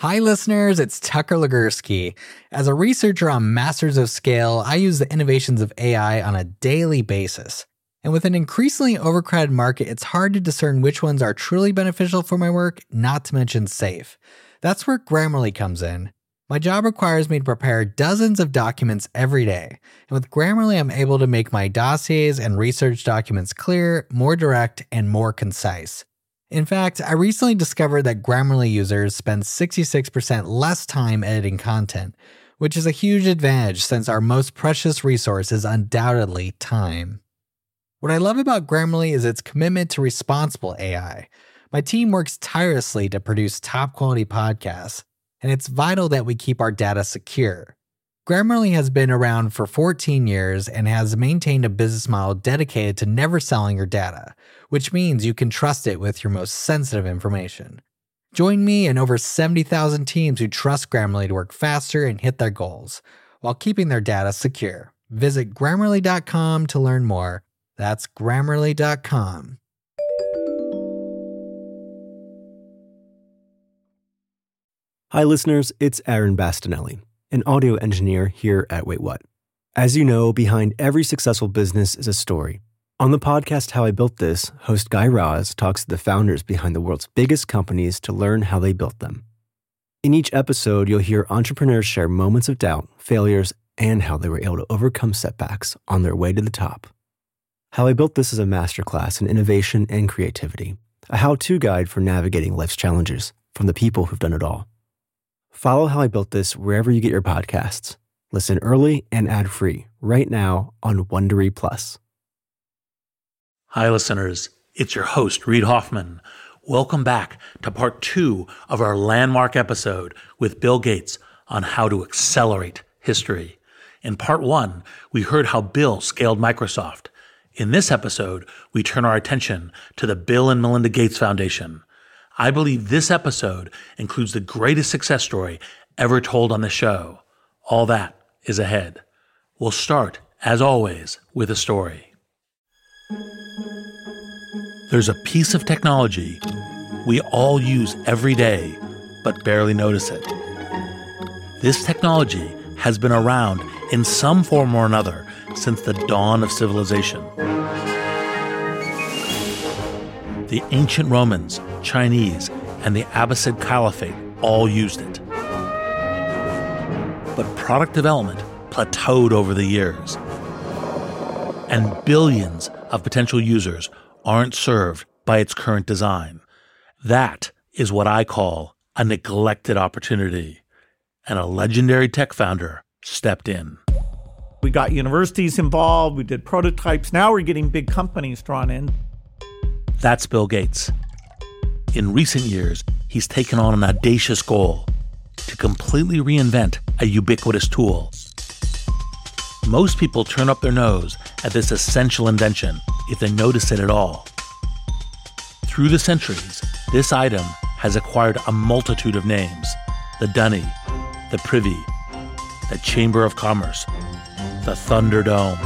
Hi listeners, it's Tucker Legursky. As a researcher on Masters of Scale, I use the innovations of AI on a daily basis. And with an increasingly overcrowded market, it's hard to discern which ones are truly beneficial for my work, not to mention safe. That's where Grammarly comes in. My job requires me to prepare dozens of documents every day. And with Grammarly, I'm able to make my dossiers and research documents clear, more direct, and more concise. In fact, I recently discovered that Grammarly users spend 66% less time editing content, which is a huge advantage since our most precious resource is undoubtedly time. What I love about Grammarly is its commitment to responsible AI. My team works tirelessly to produce top-quality podcasts, and it's vital that we keep our data secure. Grammarly has been around for 14 years and has maintained a business model dedicated to never selling your data, which means you can trust it with your most sensitive information. Join me and over 70,000 teams who trust Grammarly to work faster and hit their goals, while keeping their data secure. Visit Grammarly.com to learn more. That's Grammarly.com. Hi listeners, it's Aaron Bastinelli, an audio engineer here at Wait What. As you know, behind every successful business is a story. On the podcast How I Built This, host Guy Raz talks to the founders behind the world's biggest companies to learn how they built them. In each episode, you'll hear entrepreneurs share moments of doubt, failures, and how they were able to overcome setbacks on their way to the top. How I Built This is a masterclass in innovation and creativity, a how-to guide for navigating life's challenges from the people who've done it all. Follow How I Built This wherever you get your podcasts. Listen early and ad-free right now on Wondery Plus. Hi, listeners. It's your host, Reid Hoffman. Welcome back to part 2 of our landmark episode with Bill Gates on how to accelerate history. In part 1, we heard how Bill scaled Microsoft. In this episode, we turn our attention to the Bill and Melinda Gates Foundation. I believe this episode includes the greatest success story ever told on the show. All that is ahead. We'll start, as always, with a story. There's a piece of technology we all use every day, but barely notice it. This technology has been around in some form or another since the dawn of civilization. The ancient Romans, Chinese, and the Abbasid Caliphate all used it. But product development plateaued over the years, and billions of potential users aren't served by its current design. That is what I call a neglected opportunity, and a legendary tech founder stepped in. We got universities involved, we did prototypes, now we're getting big companies drawn in. That's Bill Gates. In recent years, he's taken on an audacious goal to completely reinvent a ubiquitous tool. Most people turn up their nose at this essential invention if they notice it at all. Through the centuries, this item has acquired a multitude of names: the Dunny, the Privy, the Chamber of Commerce, the Thunderdome.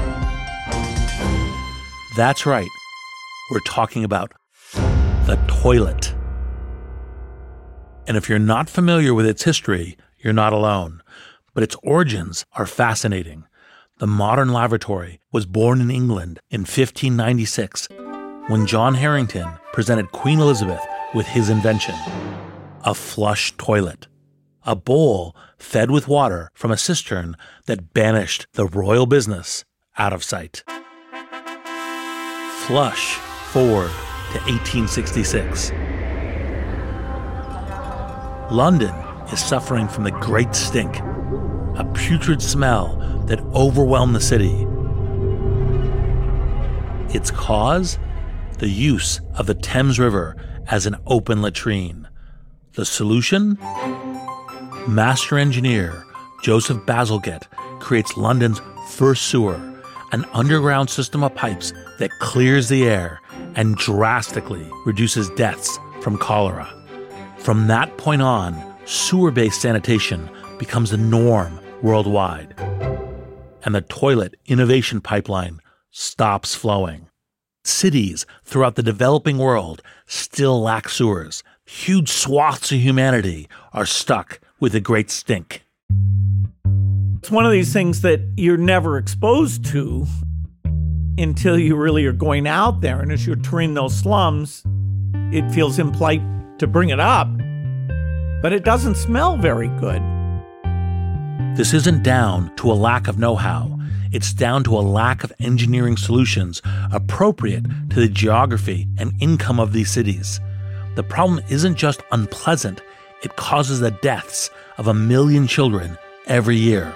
That's right. We're talking about the toilet. And if you're not familiar with its history, you're not alone. But its origins are fascinating. The modern lavatory was born in England in 1596 when John Harington presented Queen Elizabeth with his invention, a flush toilet, a bowl fed with water from a cistern that banished the royal business out of sight. Flush forward to 1866. London is suffering from the Great Stink, a putrid smell that overwhelmed the city. Its cause? The use of the Thames River as an open latrine. The solution? Master engineer Joseph Bazalgette creates London's first sewer, an underground system of pipes that clears the air and drastically reduces deaths from cholera. From that point on, sewer-based sanitation becomes the norm worldwide, and the toilet innovation pipeline stops flowing. Cities throughout the developing world still lack sewers, huge swaths of humanity are stuck with a great stink. It's one of these things that you're never exposed to until you really are going out there. And as you're touring those slums, it feels impolite to bring it up, but it doesn't smell very good. This isn't down to a lack of know-how. It's down to a lack of engineering solutions appropriate to the geography and income of these cities. The problem isn't just unpleasant, it causes the deaths of 1 million children every year.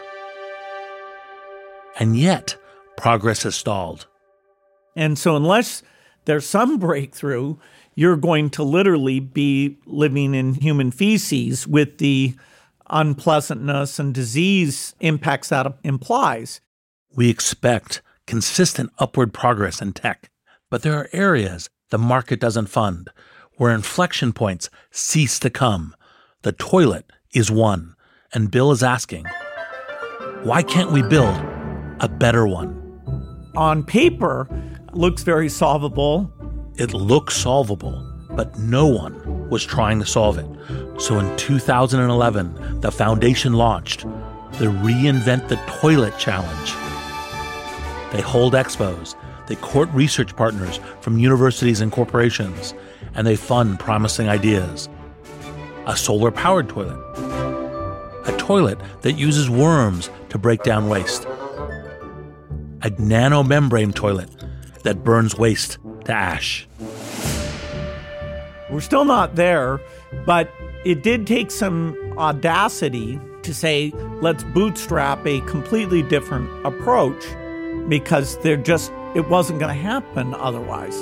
And yet, progress has stalled. And so unless there's some breakthrough, you're going to literally be living in human feces with the unpleasantness and disease impacts that implies. We expect consistent upward progress in tech, but there are areas the market doesn't fund, where inflection points cease to come. The toilet is one, and Bill is asking, why can't we build a better one? On paper, looks very solvable. It looks solvable, but no one was trying to solve it. So in 2011, the foundation launched the Reinvent the Toilet Challenge. They hold expos, they court research partners from universities and corporations, and they fund promising ideas. A solar-powered toilet. A toilet that uses worms to break down waste. A nanomembrane toilet that burns waste to ash. We're still not there, but it did take some audacity to say, let's bootstrap a completely different approach, because it wasn't going to happen otherwise.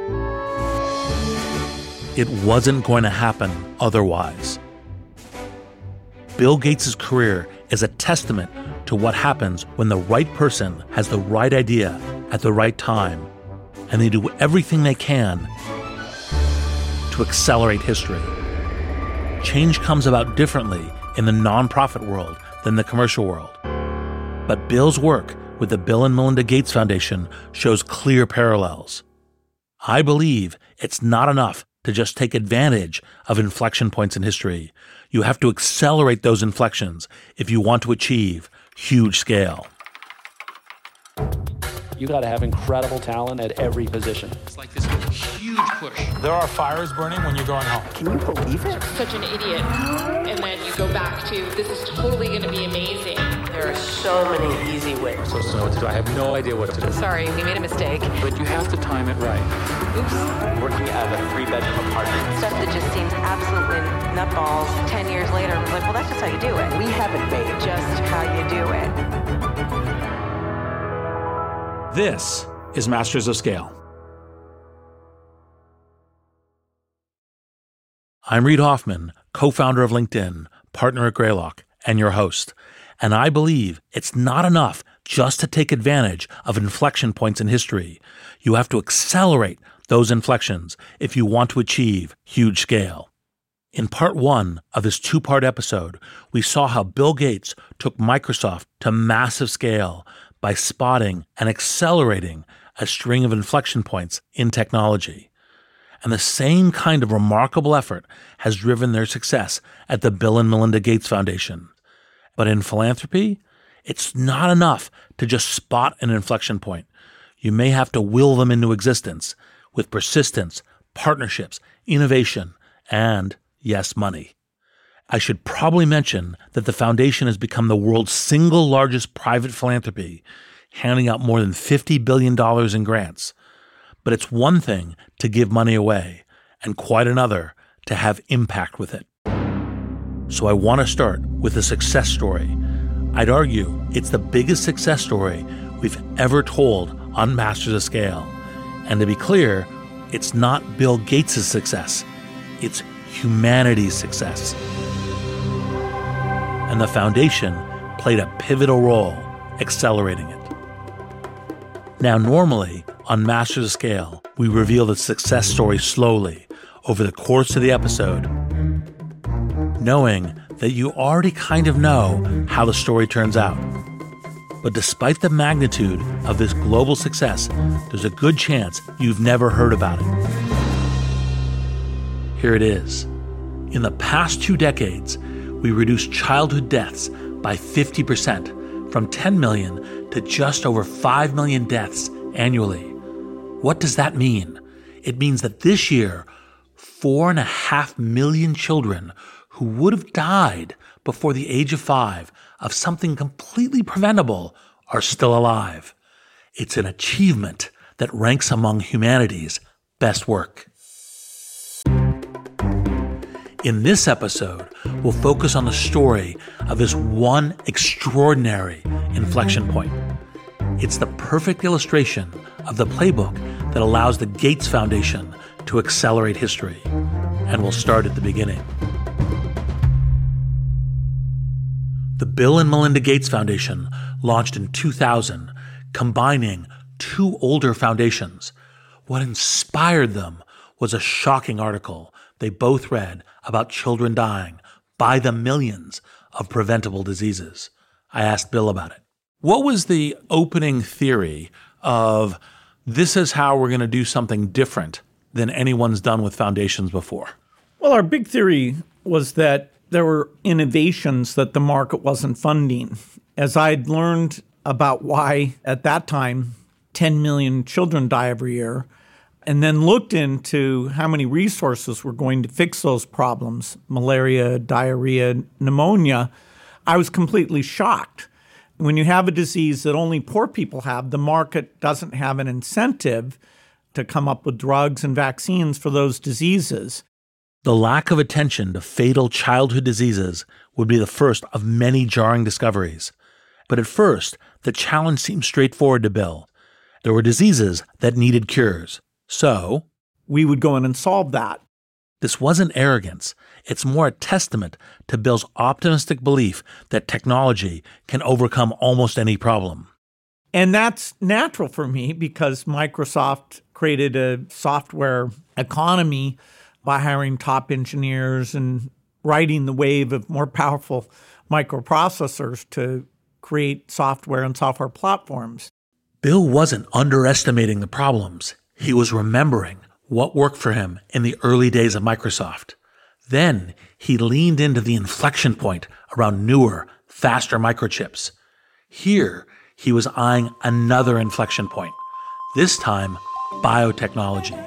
It wasn't going to happen otherwise. Bill Gates' career is a testament to what happens when the right person has the right idea at the right time, and they do everything they can to accelerate history. Change comes about differently in the nonprofit world than the commercial world. But Bill's work with the Bill and Melinda Gates Foundation shows clear parallels. I believe it's not enough to just take advantage of inflection points in history. You have to accelerate those inflections if you want to achieve huge scale. You got to have incredible talent at every position. It's like this huge push. There are fires burning when you're going home. Can you believe it? Such an idiot. And then you go back to, this is totally going to be amazing. There are so many easy ways. I'm supposed to know what to do. I have no idea what to do. Sorry, we made a mistake. But you have to time it right. Oops. Working out of a 3-bedroom apartment. Stuff that just seems absolutely nutballs. 10 years later, I was like, well, that's just how you do it. We haven't made Just how you do it. This is Masters of Scale. I'm Reid Hoffman, co-founder of LinkedIn, partner at Greylock, and your host. And I believe it's not enough just to take advantage of inflection points in history. You have to accelerate those inflections if you want to achieve huge scale. In part 1 of this 2-part episode, we saw how Bill Gates took Microsoft to massive scale by spotting and accelerating a string of inflection points in technology. And the same kind of remarkable effort has driven their success at the Bill and Melinda Gates Foundation. But in philanthropy, it's not enough to just spot an inflection point. You may have to will them into existence with persistence, partnerships, innovation, and, yes, money. I should probably mention that the foundation has become the world's single largest private philanthropy, handing out more than $50 billion in grants. But it's one thing to give money away, and quite another to have impact with it. So I want to start with a success story. I'd argue it's the biggest success story we've ever told on Masters of Scale. And to be clear, it's not Bill Gates' success, it's humanity's success. And the foundation played a pivotal role accelerating it. Now, normally on Masters of Scale, we reveal the success story slowly over the course of the episode, knowing that you already kind of know how the story turns out. But despite the magnitude of this global success, there's a good chance you've never heard about it. Here it is. In the past 2 decades, we reduced childhood deaths by 50%, from 10 million to just over 5 million deaths annually. What does that mean? It means that this year, 4.5 million children who would have died before the age of 5 of something completely preventable are still alive. It's an achievement that ranks among humanity's best work. In this episode, we'll focus on the story of this one extraordinary inflection point. It's the perfect illustration of the playbook that allows the Gates Foundation to accelerate history. And we'll start at the beginning. The Bill and Melinda Gates Foundation launched in 2000, combining 2 older foundations. What inspired them was a shocking article they both read about children dying by the millions of preventable diseases. I asked Bill about it. What was the opening theory of this is how we're going to do something different than anyone's done with foundations before? Well, our big theory was that there were innovations that the market wasn't funding. As I'd learned about why, at that time, 10 million children die every year, and then looked into how many resources were going to fix those problems, malaria, diarrhea, pneumonia, I was completely shocked. When you have a disease that only poor people have, the market doesn't have an incentive to come up with drugs and vaccines for those diseases. The lack of attention to fatal childhood diseases would be the first of many jarring discoveries. But at first, the challenge seemed straightforward to Bill. There were diseases that needed cures. So, we would go in and solve that. This wasn't arrogance. It's more a testament to Bill's optimistic belief that technology can overcome almost any problem. And that's natural for me because Microsoft created a software economy by hiring top engineers and riding the wave of more powerful microprocessors to create software and software platforms. Bill wasn't underestimating the problems. He was remembering what worked for him in the early days of Microsoft. Then he leaned into the inflection point around newer, faster microchips. Here, he was eyeing another inflection point, this time biotechnology.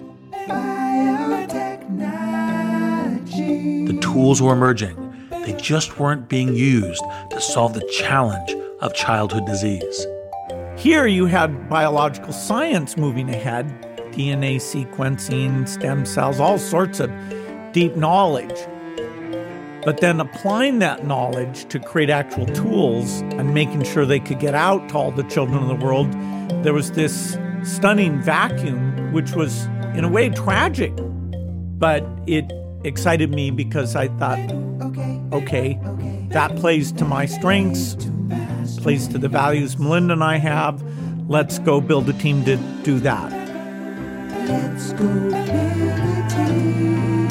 The tools were emerging. They just weren't being used to solve the challenge of childhood disease. Here you had biological science moving ahead, DNA sequencing, stem cells, all sorts of deep knowledge. But then applying that knowledge to create actual tools and making sure they could get out to all the children of the world, there was this stunning vacuum, which was in a way tragic. But it excited me because I thought, okay, that plays to my strengths, plays to the values Melinda and I have. Let's go build a team to do that. Let's go build a team.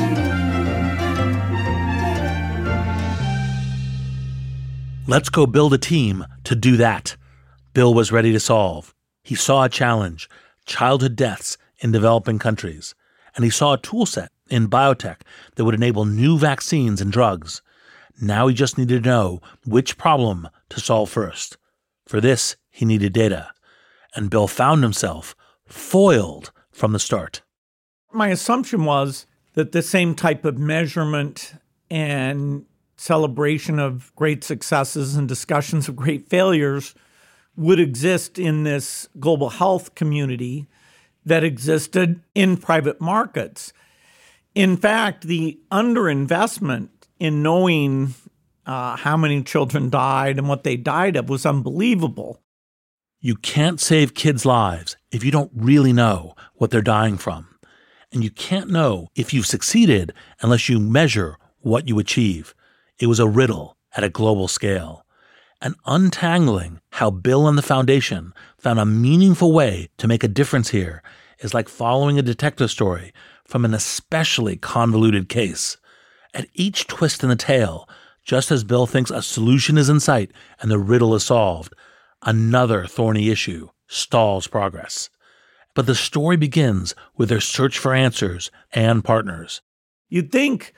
Let's go build a team to do that. Bill was ready to solve. He saw a challenge, childhood deaths in developing countries, and he saw a tool set in biotech that would enable new vaccines and drugs. Now he just needed to know which problem to solve first. For this, he needed data. And Bill found himself foiled from the start. My assumption was that the same type of measurement and celebration of great successes and discussions of great failures would exist in this global health community that existed in private markets. In fact, the underinvestment in knowing how many children died and what they died of was unbelievable. You can't save kids' lives if you don't really know what they're dying from. And you can't know if you've succeeded unless you measure what you achieve. It was a riddle at a global scale. And untangling how Bill and the Foundation found a meaningful way to make a difference here is like following a detective story from an especially convoluted case. At each twist in the tale, just as Bill thinks a solution is in sight and the riddle is solved, another thorny issue stalls progress. But the story begins with their search for answers and partners. You'd think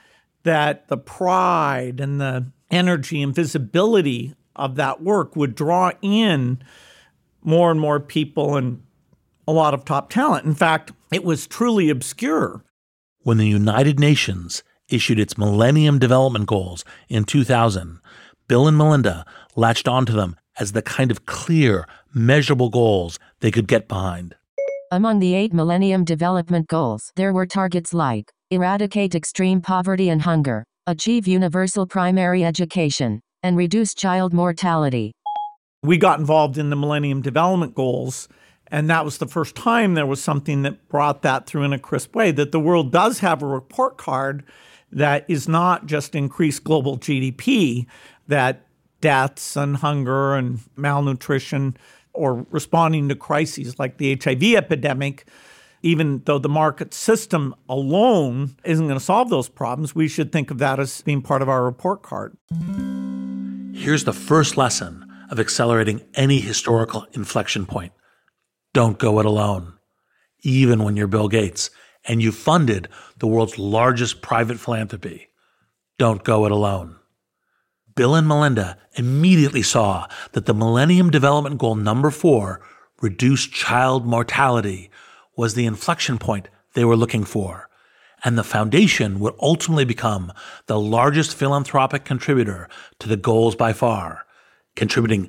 that the pride and the energy and visibility of that work would draw in more and more people and a lot of top talent. In fact, it was truly obscure. When the United Nations issued its Millennium Development Goals in 2000, Bill and Melinda latched onto them as the kind of clear, measurable goals they could get behind. Among the 8 Millennium Development Goals, there were targets like eradicate extreme poverty and hunger, achieve universal primary education, and reduce child mortality. We got involved in the Millennium Development Goals, and that was the first time there was something that brought that through in a crisp way, that the world does have a report card that is not just increased global GDP, that deaths and hunger and malnutrition or responding to crises like the HIV epidemic, even though the market system alone isn't going to solve those problems, we should think of that as being part of our report card. Here's the first lesson of accelerating any historical inflection point. Don't go it alone. Even when you're Bill Gates and you funded the world's largest private philanthropy, don't go it alone. Bill and Melinda immediately saw that the Millennium Development Goal number 4, reduce child mortality, was the inflection point they were looking for, and the foundation would ultimately become the largest philanthropic contributor to the goals by far, contributing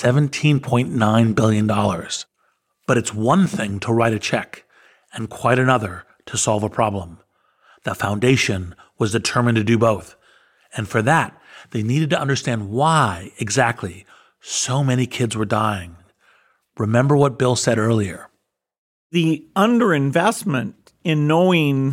$17.9 billion. But it's one thing to write a check, and quite another to solve a problem. The foundation was determined to do both, and for that, they needed to understand why exactly so many kids were dying. Remember what Bill said earlier. The underinvestment in knowing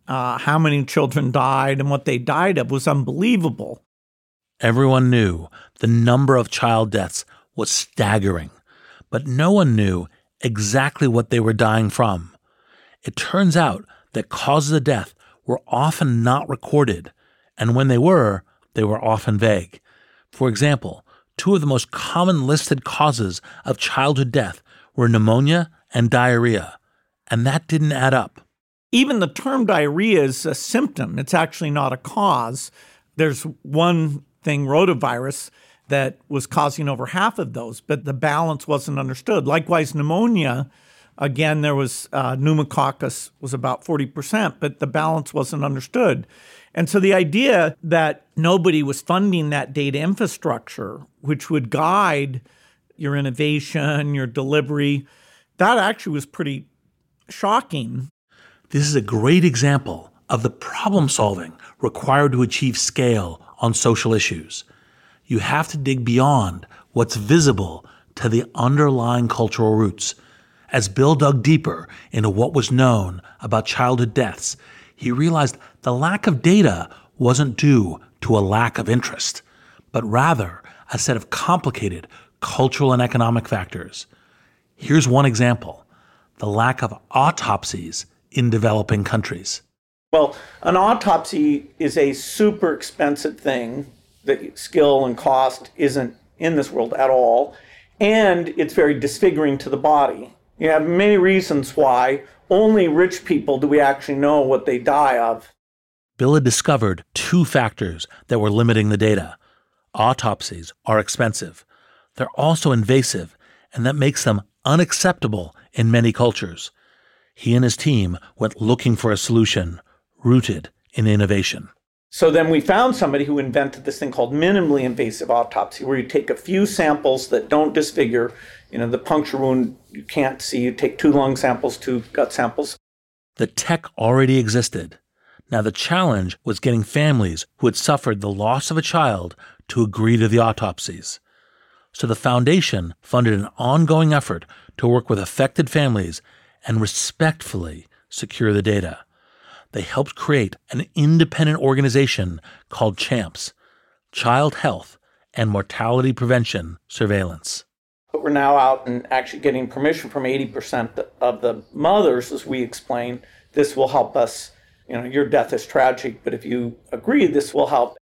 how many children died and what they died of was unbelievable. Everyone knew the number of child deaths was staggering, but no one knew exactly what they were dying from. It turns out that causes of death were often not recorded, and when they were often vague. For example, 2 of the most common listed causes of childhood death were pneumonia and diarrhea, and that didn't add up. Even the term diarrhea is a symptom. It's actually not a cause. There's one thing, rotavirus, that was causing over half of those, but the balance wasn't understood. Likewise, pneumonia, again, there was pneumococcus was about 40%, but the balance wasn't understood. And so the idea that nobody was funding that data infrastructure, which would guide your innovation, your delivery, that actually was pretty shocking. This is a great example of the problem solving required to achieve scale on social issues. You have to dig beyond what's visible to the underlying cultural roots. As Bill dug deeper into what was known about childhood deaths, he realized the lack of data wasn't due to a lack of interest, but rather a set of complicated cultural and economic factors. Here's one example: the lack of autopsies in developing countries. Well, an autopsy is a super expensive thing. The skill and cost isn't in this world at all, and it's very disfiguring to the body. You have many reasons why only rich people do we actually know what they die of. Bill had discovered 2 factors that were limiting the data. Autopsies are expensive. They're also invasive, and that makes them unacceptable in many cultures. He and his team went looking for a solution rooted in innovation. So then we found somebody who invented this thing called minimally invasive autopsy, where you take a few samples that don't disfigure. The puncture wound you can't see. You take 2 lung samples, 2 gut samples. The tech already existed. Now the challenge was getting families who had suffered the loss of a child to agree to the autopsies. So the foundation funded an ongoing effort to work with affected families and respectfully secure the data. They helped create an independent organization called CHAMPS, Child Health and Mortality Prevention Surveillance. But we're now out and actually getting permission from 80% of the mothers, as we explain. This will help us. Your death is tragic, but if you agree, this will help.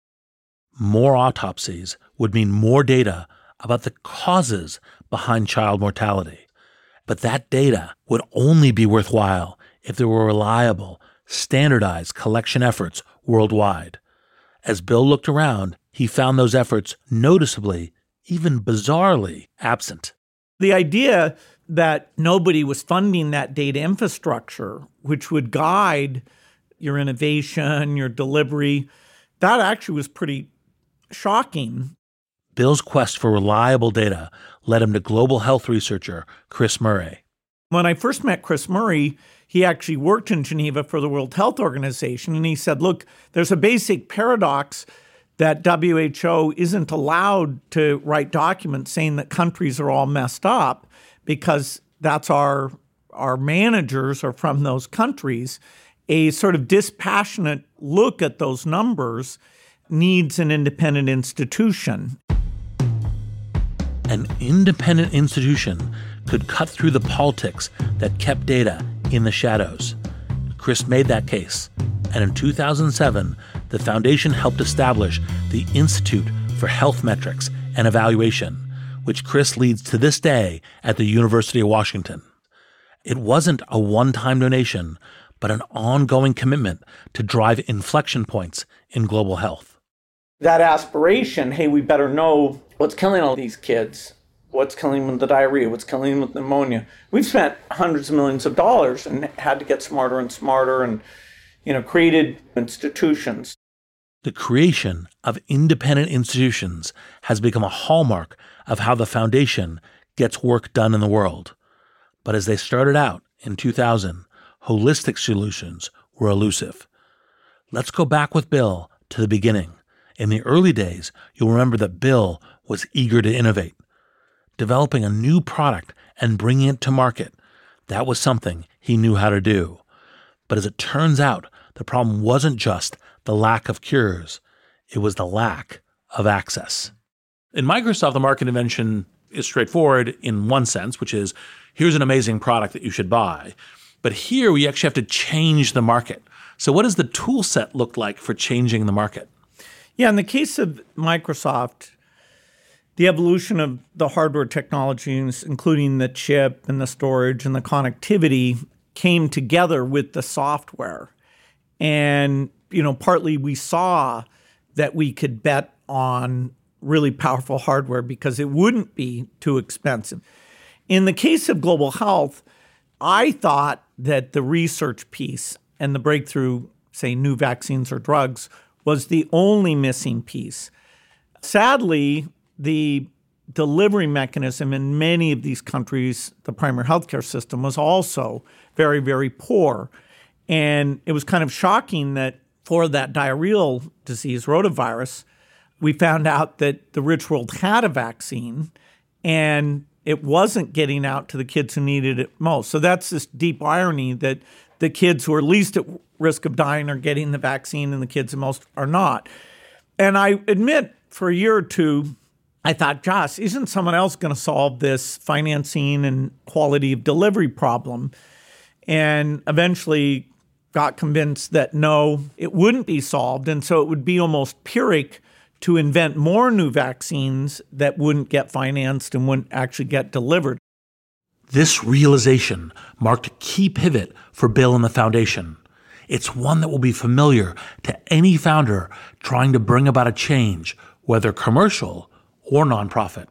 More autopsies would mean more data about the causes behind child mortality. But that data would only be worthwhile if there were reliable, standardized collection efforts worldwide. As Bill looked around, he found those efforts noticeably, even bizarrely, absent. The idea that nobody was funding that data infrastructure, which would guide your innovation, your delivery, that actually was pretty shocking. Bill's quest for reliable data led him to global health researcher Chris Murray. When I first met Chris Murray, he actually worked in Geneva for the World Health Organization, and he said, look, there's a basic paradox that WHO isn't allowed to write documents saying that countries are all messed up because that's our managers are from those countries. A sort of dispassionate look at those numbers needs an independent institution. An independent institution could cut through the politics that kept data in the shadows. Chris made that case, and in 2007, the foundation helped establish the Institute for Health Metrics and Evaluation, which Chris leads to this day at the University of Washington. It wasn't a one-time donation, but an ongoing commitment to drive inflection points in global health. That aspiration, hey, we better know what's killing all these kids, what's killing them with the diarrhea, what's killing them with pneumonia. We've spent hundreds of millions of dollars and had to get smarter and smarter and, created institutions. The creation of independent institutions has become a hallmark of how the foundation gets work done in the world. But as they started out in 2000, holistic solutions were elusive. Let's go back with Bill to the beginning. In the early days, you'll remember that Bill was eager to innovate. Developing a new product and bringing it to market, that was something he knew how to do. But as it turns out, the problem wasn't just the lack of cures, it was the lack of access. In Microsoft, the market invention is straightforward in one sense, which is, here's an amazing product that you should buy. But here we actually have to change the market. So what does the tool set look like for changing the market? Yeah, in the case of Microsoft, the evolution of the hardware technologies, including the chip and the storage and the connectivity, came together with the software. And, partly we saw that we could bet on really powerful hardware because it wouldn't be too expensive. In the case of global health, I thought that the research piece and the breakthrough, say, new vaccines or drugs, was the only missing piece. Sadly, the delivery mechanism in many of these countries, the primary healthcare system, was also very, very poor. And it was kind of shocking that for that diarrheal disease, rotavirus, we found out that the rich world had a vaccine and it wasn't getting out to the kids who needed it most. So that's this deep irony that the kids who are least at risk of dying are getting the vaccine and the kids who most are not. And I admit, for a year or two, I thought, Josh, isn't someone else going to solve this financing and quality of delivery problem? And eventually got convinced that no, it wouldn't be solved. And so it would be almost Pyrrhic to invent more new vaccines that wouldn't get financed and wouldn't actually get delivered. This realization marked a key pivot for Bill and the foundation. It's one that will be familiar to any founder trying to bring about a change, whether commercial or nonprofit.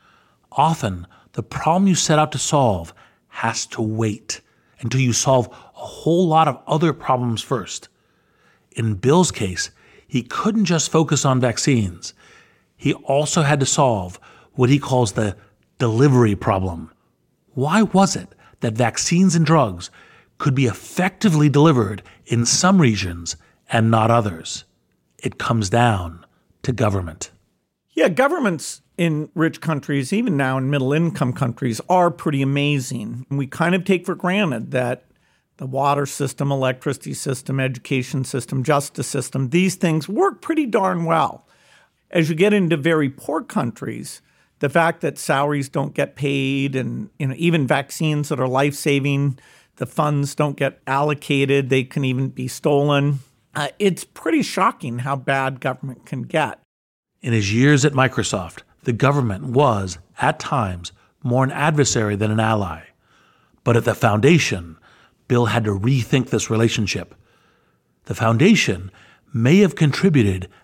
Often, the problem you set out to solve has to wait until you solve a whole lot of other problems first. In Bill's case, he couldn't just focus on vaccines. He also had to solve what he calls the delivery problem. Why was it that vaccines and drugs could be effectively delivered in some regions and not others? It comes down to government. Yeah, governments in rich countries, even now in middle-income countries, are pretty amazing. We kind of take for granted that the water system, electricity system, education system, justice system, these things work pretty darn well. As you get into very poor countries, the fact that salaries don't get paid and even vaccines that are life-saving, the funds don't get allocated, they can even be stolen. It's pretty shocking how bad government can get. In his years at Microsoft, the government was, at times, more an adversary than an ally. But at the foundation, Bill had to rethink this relationship. The foundation may have contributed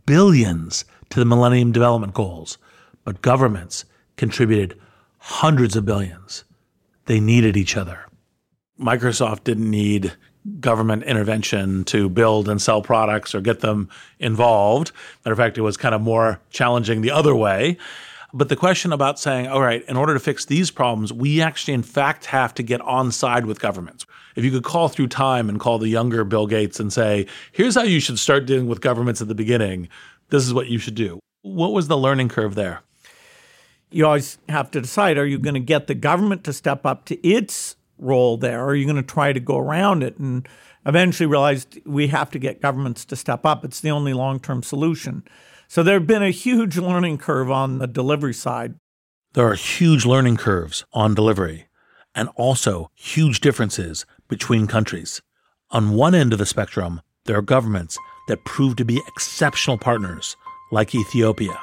billions to the Millennium Development Goals, but governments contributed hundreds of billions. They needed each other. Microsoft didn't need government intervention to build and sell products or get them involved. Matter of fact, it was kind of more challenging the other way. But the question about saying, all right, in order to fix these problems, we actually, in fact, have to get on side with governments. If you could call through time and call the younger Bill Gates and say, here's how you should start dealing with governments at the beginning, this is what you should do. What was the learning curve there? You always have to decide, are you going to get the government to step up to its role there, or are you going to try to go around it? And eventually realized we have to get governments to step up. It's the only long-term solution. So there have been a huge learning curve on the delivery side. There are huge learning curves on delivery, and also huge differences between countries. On one end of the spectrum, there are governments that prove to be exceptional partners, like Ethiopia.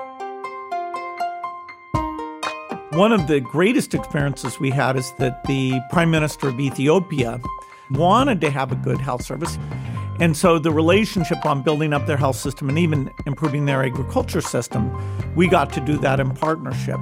One of the greatest experiences we had is that the Prime Minister of Ethiopia wanted to have a good health service. And so the relationship on building up their health system and even improving their agriculture system, we got to do that in partnership.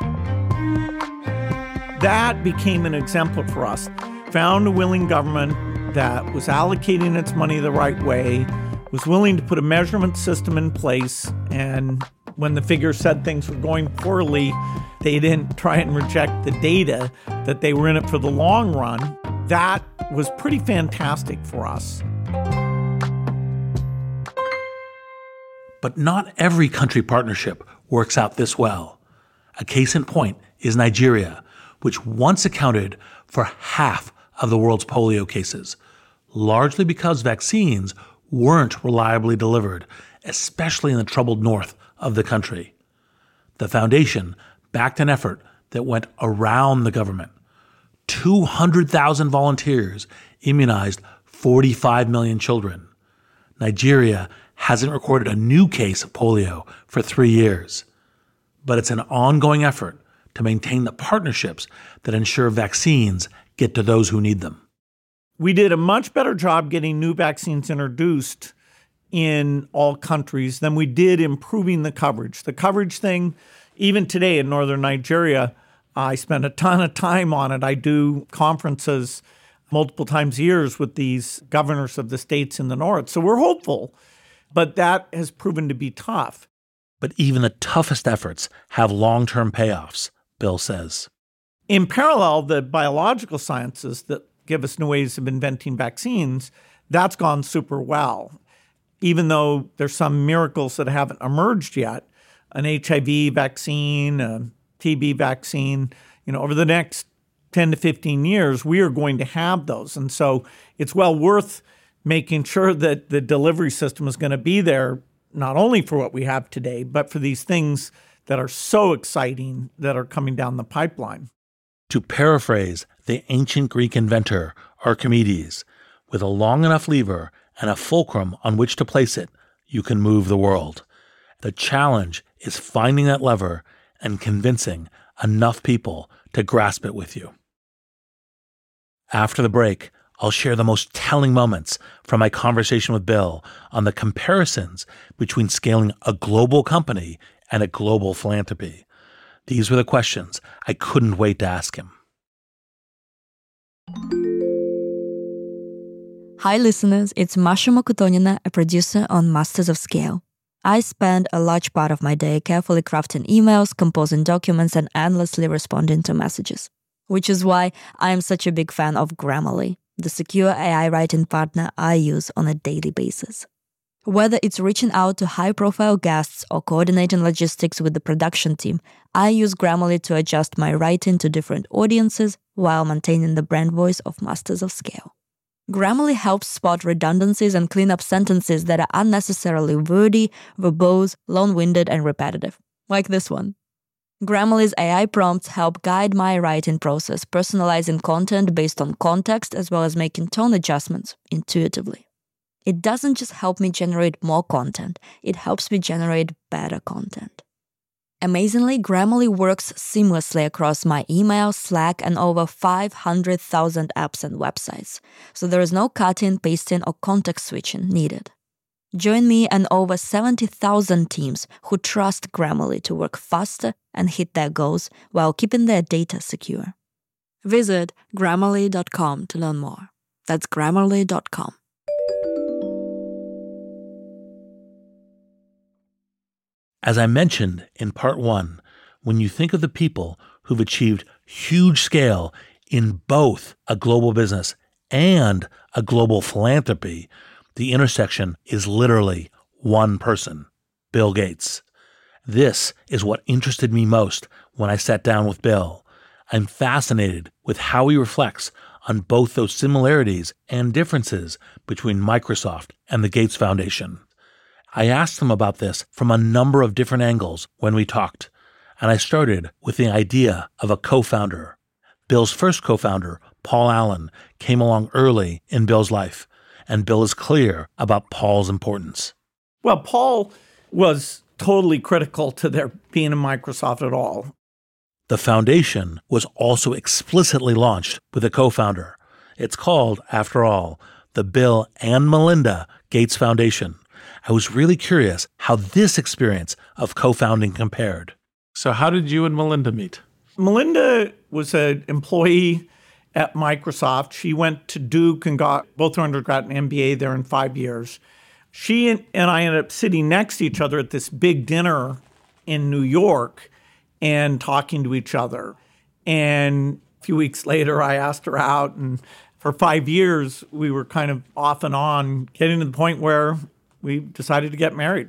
That became an exemplar for us. Found a willing government that was allocating its money the right way, was willing to put a measurement system in place, and when the figures said things were going poorly, they didn't try and reject the data, that they were in it for the long run. That was pretty fantastic for us. But not every country partnership works out this well. A case in point is Nigeria, which once accounted for half of the world's polio cases, largely because vaccines weren't reliably delivered, especially in the troubled north of the country. The foundation backed an effort that went around the government. 200,000 volunteers immunized 45 million children. Nigeria hasn't recorded a new case of polio for 3 years. But it's an ongoing effort to maintain the partnerships that ensure vaccines get to those who need them. We did a much better job getting new vaccines introduced in all countries than we did improving the coverage. The coverage thing, even today in northern Nigeria, I spend a ton of time on it. I do conferences multiple times a year with these governors of the states in the north. So we're hopeful, but that has proven to be tough. But even the toughest efforts have long-term payoffs, Bill says. In parallel, the biological sciences that give us new ways of inventing vaccines, that's gone super well. Even though there's some miracles that haven't emerged yet, an HIV vaccine, a TB vaccine, over the next 10 to 15 years, we are going to have those. And so it's well worth making sure that the delivery system is going to be there, not only for what we have today, but for these things that are so exciting that are coming down the pipeline. To paraphrase the ancient Greek inventor Archimedes, with a long enough lever and a fulcrum on which to place it, you can move the world. The challenge is finding that lever and convincing enough people to grasp it with you. After the break, I'll share the most telling moments from my conversation with Bill on the comparisons between scaling a global company and a global philanthropy. These were the questions I couldn't wait to ask him. Hi listeners, it's Masha Mokotonina, a producer on Masters of Scale. I spend a large part of my day carefully crafting emails, composing documents, and endlessly responding to messages. Which is why I am such a big fan of Grammarly, the secure AI writing partner I use on a daily basis. Whether it's reaching out to high-profile guests or coordinating logistics with the production team, I use Grammarly to adjust my writing to different audiences while maintaining the brand voice of Masters of Scale. Grammarly helps spot redundancies and clean up sentences that are unnecessarily wordy, verbose, long-winded, and repetitive, like this one. Grammarly's AI prompts help guide my writing process, personalizing content based on context as well as making tone adjustments intuitively. It doesn't just help me generate more content, it helps me generate better content. Amazingly, Grammarly works seamlessly across my email, Slack, and over 500,000 apps and websites, so there is no cutting, pasting, or context switching needed. Join me and over 70,000 teams who trust Grammarly to work faster and hit their goals while keeping their data secure. Visit Grammarly.com to learn more. That's Grammarly.com. As I mentioned in part 1, when you think of the people who've achieved huge scale in both a global business and a global philanthropy, the intersection is literally one person, Bill Gates. This is what interested me most when I sat down with Bill. I'm fascinated with how he reflects on both those similarities and differences between Microsoft and the Gates Foundation. I asked him about this from a number of different angles when we talked, and I started with the idea of a co-founder. Bill's first co-founder, Paul Allen, came along early in Bill's life, and Bill is clear about Paul's importance. Well, Paul was totally critical to there being a Microsoft at all. The foundation was also explicitly launched with a co-founder. It's called, after all, the Bill and Melinda Gates Foundation. I was really curious how this experience of co-founding compared. So how did you and Melinda meet? Melinda was an employee at Microsoft. She went to Duke and got both her undergrad and MBA there in 5 years. She and I ended up sitting next to each other at this big dinner in New York and talking to each other. And a few weeks later, I asked her out, and for 5 years, we were kind of off and on, getting to the point where we decided to get married.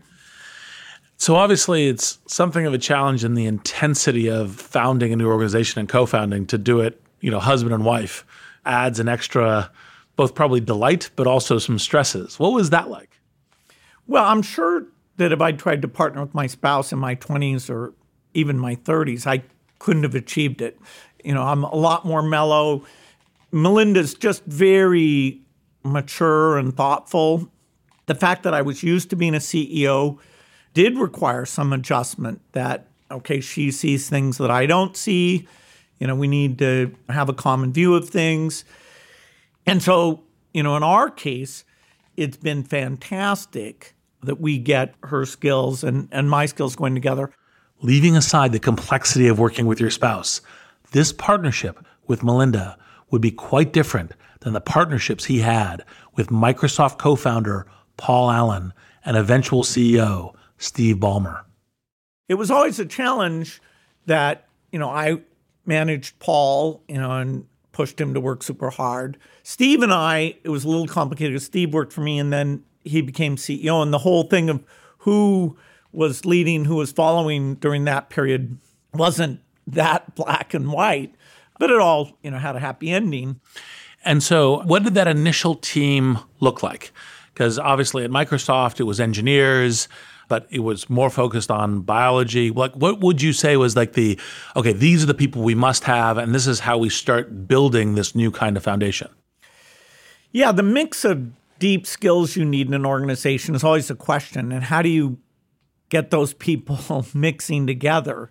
So obviously it's something of a challenge in the intensity of founding a new organization and co-founding. To do it, husband and wife, adds an extra, both probably delight, but also some stresses. What was that like? Well, I'm sure that if I tried to partner with my spouse in my 20s or even my 30s, I couldn't have achieved it. I'm a lot more mellow. Melinda's just very mature and thoughtful. The fact that I was used to being a CEO did require some adjustment that, okay, she sees things that I don't see. We need to have a common view of things. And so, in our case, it's been fantastic that we get her skills and my skills going together. Leaving aside the complexity of working with your spouse, this partnership with Melinda would be quite different than the partnerships he had with Microsoft co-founder Paul Allen and eventual CEO Steve Ballmer. It was always a challenge that, I managed Paul, and pushed him to work super hard. Steve and I, it was a little complicated. Steve worked for me and then he became CEO. And the whole thing of who was leading, who was following during that period wasn't that black and white, but it all, had a happy ending. And so what did that initial team look like? Because obviously at Microsoft, it was engineers, but it was more focused on biology. Like, what would you say was like okay, these are the people we must have, and this is how we start building this new kind of foundation? Yeah, the mix of deep skills you need in an organization is always a question. And how do you get those people mixing together?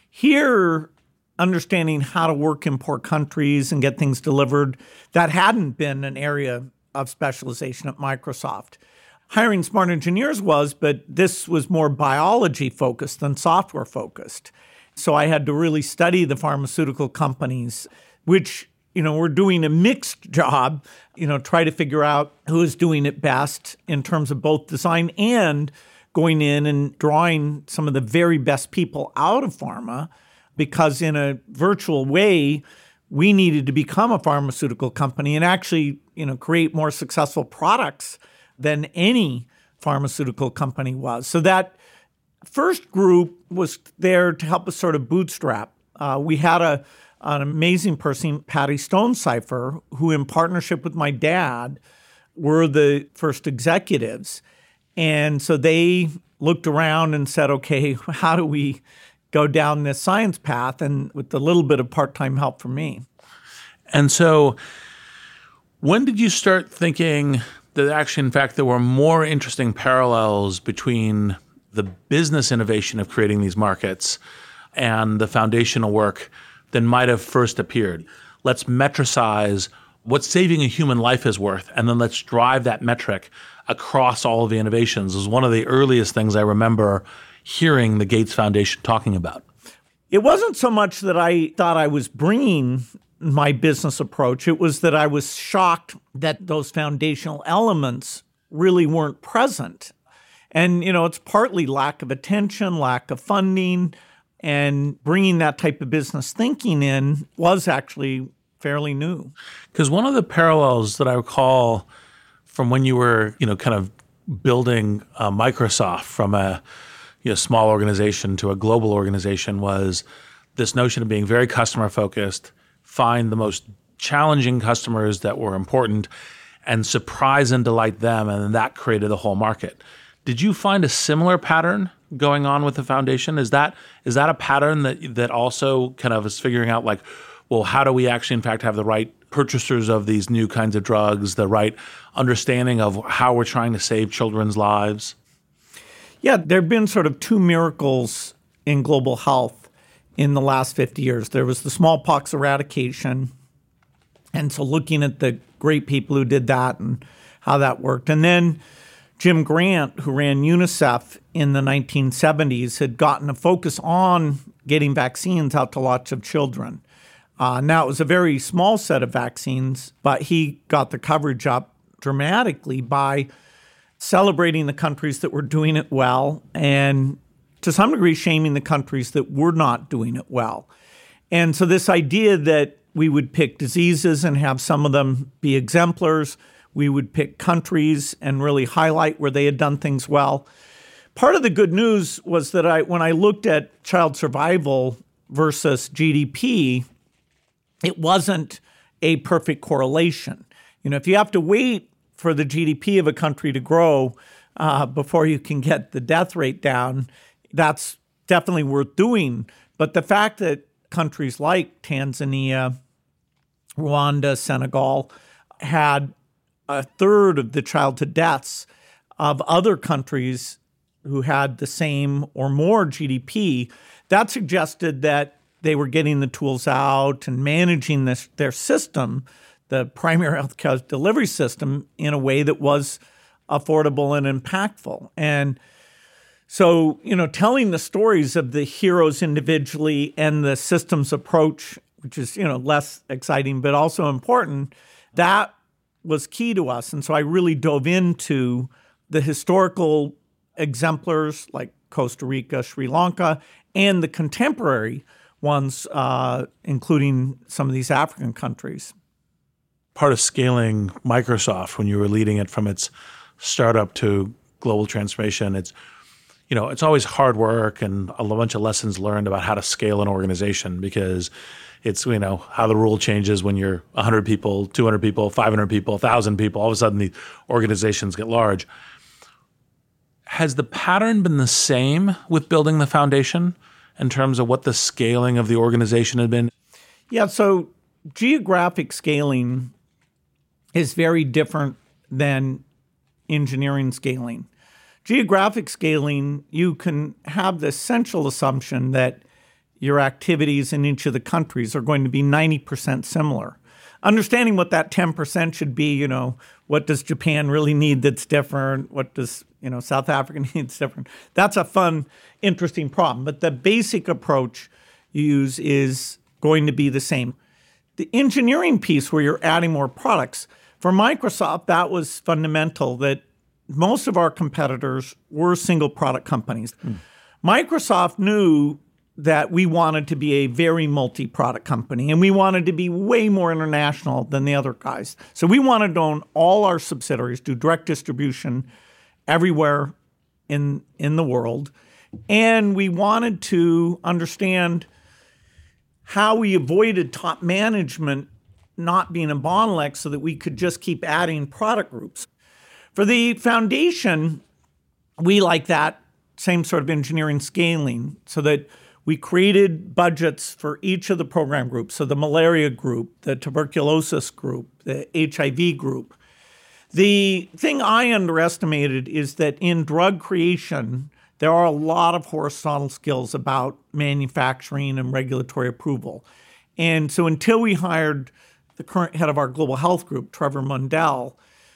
Here, understanding how to work in poor countries and get things delivered, that hadn't been an area of specialization at Microsoft. Hiring smart engineers was, but this was more biology-focused than software-focused. So I had to really study the pharmaceutical companies, which, were doing a mixed job, try to figure out who is doing it best in terms of both design and going in and drawing some of the very best people out of pharma, because in a virtual way, we needed to become a pharmaceutical company and actually, create more successful products than any pharmaceutical company was. So that first group was there to help us sort of bootstrap. We had an amazing person, Patty Stonecipher, who in partnership with my dad were the first executives. And so they looked around and said, okay, how do we go down this science path? And with a little bit of part-time help from me. And so when did you start thinking that actually, in fact, there were more interesting parallels between the business innovation of creating these markets and the foundational work than might have first appeared? Let's metricize what saving a human life is worth, and then let's drive that metric across all of the innovations is one of the earliest things I remember hearing the Gates Foundation talking about. It wasn't so much that I thought I was bringing my business approach. It was that I was shocked that those foundational elements really weren't present. And, it's partly lack of attention, lack of funding, and bringing that type of business thinking in was actually fairly new. Because one of the parallels that I recall from when you were, kind of building Microsoft from a small organization to a global organization was this notion of being very customer focused, find the most challenging customers that were important, and surprise and delight them, and that created the whole market. Did you find a similar pattern going on with the foundation? Is that a pattern that also kind of is figuring out like, well, how do we actually in fact have the right purchasers of these new kinds of drugs, the right understanding of how we're trying to save children's lives? Yeah, there have been sort of two miracles in global health in the last 50 years. There was the smallpox eradication, and so looking at the great people who did that and how that worked. And then Jim Grant, who ran UNICEF in the 1970s, had gotten a focus on getting vaccines out to lots of children. Now, it was a very small set of vaccines, but he got the coverage up dramatically by celebrating the countries that were doing it well and to some degree shaming the countries that were not doing it well. And so this idea that we would pick diseases and have some of them be exemplars, we would pick countries and really highlight where they had done things well. Part of the good news was that when I looked at child survival versus GDP, it wasn't a perfect correlation. If you have to wait for the GDP of a country to grow before you can get the death rate down, that's definitely worth doing. But the fact that countries like Tanzania, Rwanda, Senegal had a third of the childhood deaths of other countries who had the same or more GDP, that suggested that they were getting the tools out and managing their system, the primary health care delivery system, in a way that was affordable and impactful. And so, telling the stories of the heroes individually and the systems approach, which is, less exciting but also important, that was key to us. And so I really dove into the historical exemplars like Costa Rica, Sri Lanka, and the contemporary ones, including some of these African countries. Part of scaling Microsoft when you were leading it from its startup to global transformation, it's always hard work and a bunch of lessons learned about how to scale an organization, because it's, how the rule changes when you're 100 people, 200 people, 500 people, 1,000 people. All of a sudden, the organizations get large. Has the pattern been the same with building the foundation in terms of what the scaling of the organization had been? Yeah, so geographic scaling is very different than engineering scaling. Geographic scaling, you can have the essential assumption that your activities in each of the countries are going to be 90% similar. Understanding what that 10% should be, what does Japan really need that's different? What does, South Africa need that's different? That's a fun, interesting problem. But the basic approach you use is going to be the same. The engineering piece where you're adding more products, for Microsoft, that was fundamental, that most of our competitors were single product companies. Microsoft knew that we wanted to be a very multi-product company, and we wanted to be way more international than the other guys. So we wanted to own all our subsidiaries, do direct distribution everywhere in the world, and we wanted to understand how we avoided top management not being a bottleneck so that we could just keep adding product groups. For the foundation, we like that same sort of engineering scaling, so that we created budgets for each of the program groups. So the malaria group, the tuberculosis group, the HIV group. The thing I underestimated is that in drug creation, there are a lot of horizontal skills about manufacturing and regulatory approval. And so until we hired the current head of our global health group, Trevor Mundell,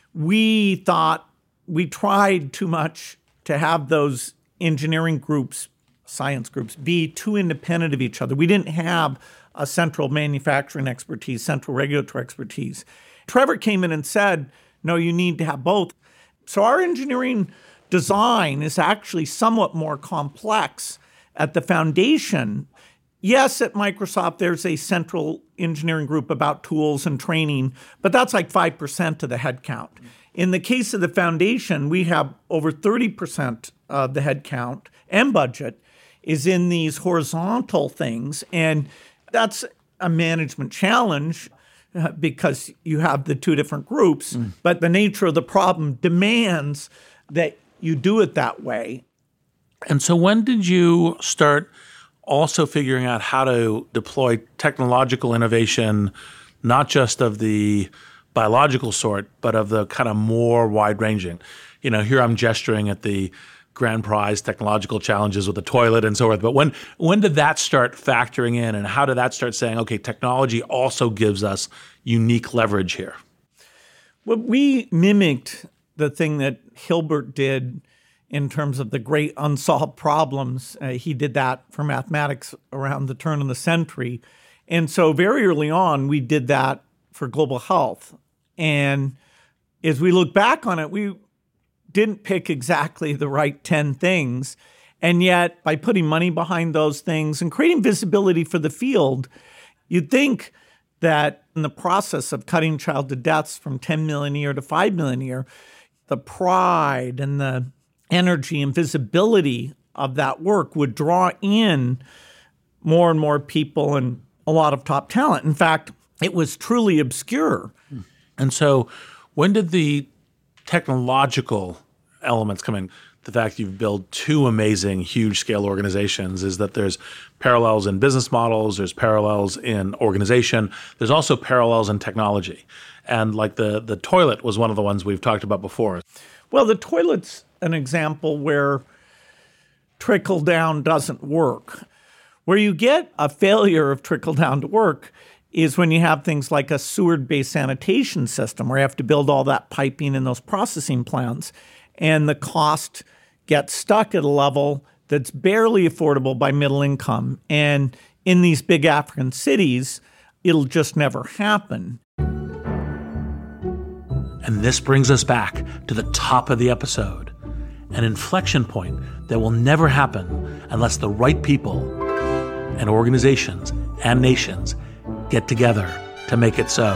we thought we tried too much to have those engineering groups, science groups, be too independent of each other. We didn't have a central manufacturing expertise, central regulatory expertise. Trevor came in and said, no, you need to have both. So our engineering design is actually somewhat more complex at the foundation. Yes, at Microsoft, there's a central engineering group about tools and training, but that's like 5% of the headcount. In the case of the foundation, we have over 30% of the headcount and budget is in these horizontal things. And that's a management challenge because you have the two different groups, but the nature of the problem demands that you do it that way. And so when did you start also figuring out how to deploy technological innovation, not just of the biological sort, but of the kind of more wide-ranging? You know, here I'm gesturing at the grand prize technological challenges with the toilet and so forth. But when did that start factoring in, and how did that start saying, okay, technology also gives us unique leverage here? Well, we mimicked the thing that Hilbert did in terms of the great unsolved problems. He did that for mathematics around the turn of the century. And so very early on, we did that for global health. And as we look back on it, we didn't pick exactly the right 10 things. And yet, by putting money behind those things and creating visibility for the field, you'd think that in the process of cutting childhood deaths from 10 million a year to 5 million a year, the pride and the energy and visibility of that work would draw in more and more people and a lot of top talent. In fact, it was truly obscure. And so when did the technological elements come in? The fact you've built two amazing, huge-scale organizations is that there's parallels in business models, there's parallels in organization, there's also parallels in technology. And like the toilet was one of the ones we've talked about before. Well, the toilet's an example where trickle-down doesn't work. Where you get a failure of trickle-down to work is when you have things like a sewer-based sanitation system where you have to build all that piping and those processing plants, and the cost gets stuck at a level that's barely affordable by middle income. And in these big African cities, it'll just never happen. And this brings us back to the top of the episode, an inflection point that will never happen unless the right people and organizations and nations get together to make it so.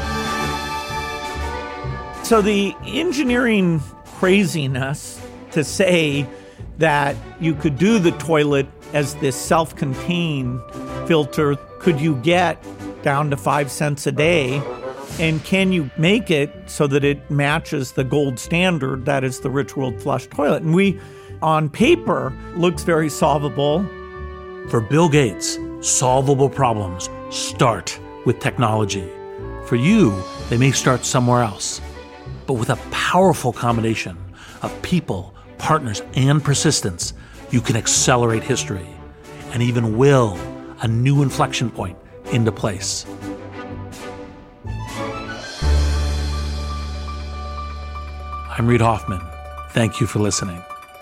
So the engineering craziness to say that you could do the toilet as this self-contained filter, could you get down to 5 cents a day? And can you make it so that it matches the gold standard, that is the Rich World Flush toilet? And we, on paper, looks very solvable. For Bill Gates, solvable problems start with technology. For you, they may start somewhere else. But with a powerful combination of people, partners, and persistence, you can accelerate history and even will a new inflection point into place. I'm Reid Hoffman. Thank you for listening.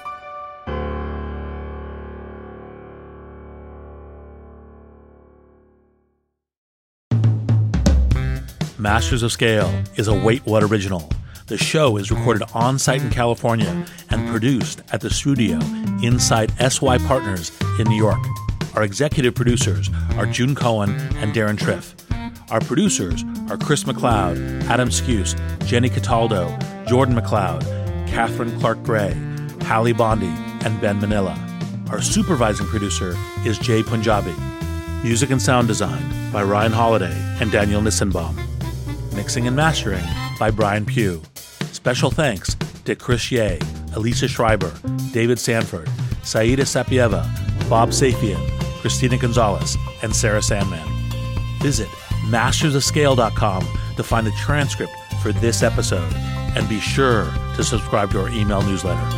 Masters of Scale is a Wait What original. The show is recorded on-site in California and produced at the studio inside SY Partners in New York. Our executive producers are June Cohen and Darren Triff. Our producers are Chris McLeod, Adam Skuse, Jenny Cataldo, Jordan McLeod, Catherine Clark-Gray, Hallie Bondi, and Ben Manila. Our supervising producer is Jay Punjabi. Music and sound design by Ryan Holiday and Daniel Nissenbaum. Mixing and mastering by Brian Pugh. Special thanks to Chris Ye, Elisa Schreiber, David Sanford, Saida Sapieva, Bob Safian, Christina Gonzalez, and Sarah Sandman. Visit mastersofscale.com to find the transcript for this episode, and be sure to subscribe to our email newsletter.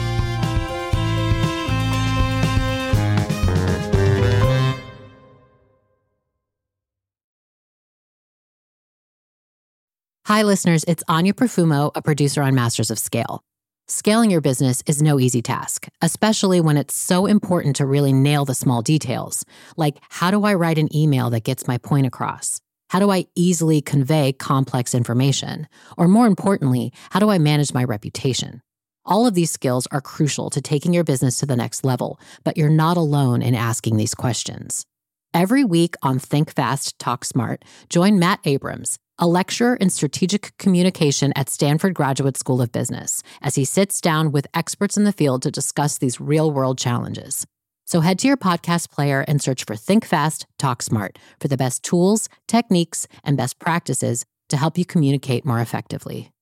Hi, listeners. It's Anya Profumo, a producer on Masters of Scale. Scaling your business is no easy task, especially when it's so important to really nail the small details. Like, how do I write an email that gets my point across? How do I easily convey complex information? Or more importantly, how do I manage my reputation? All of these skills are crucial to taking your business to the next level, but you're not alone in asking these questions. Every week on Think Fast, Talk Smart, join Matt Abrams, a lecturer in strategic communication at Stanford Graduate School of Business, as he sits down with experts in the field to discuss these real-world challenges. So head to your podcast player and search for Think Fast, Talk Smart for the best tools, techniques, and best practices to help you communicate more effectively.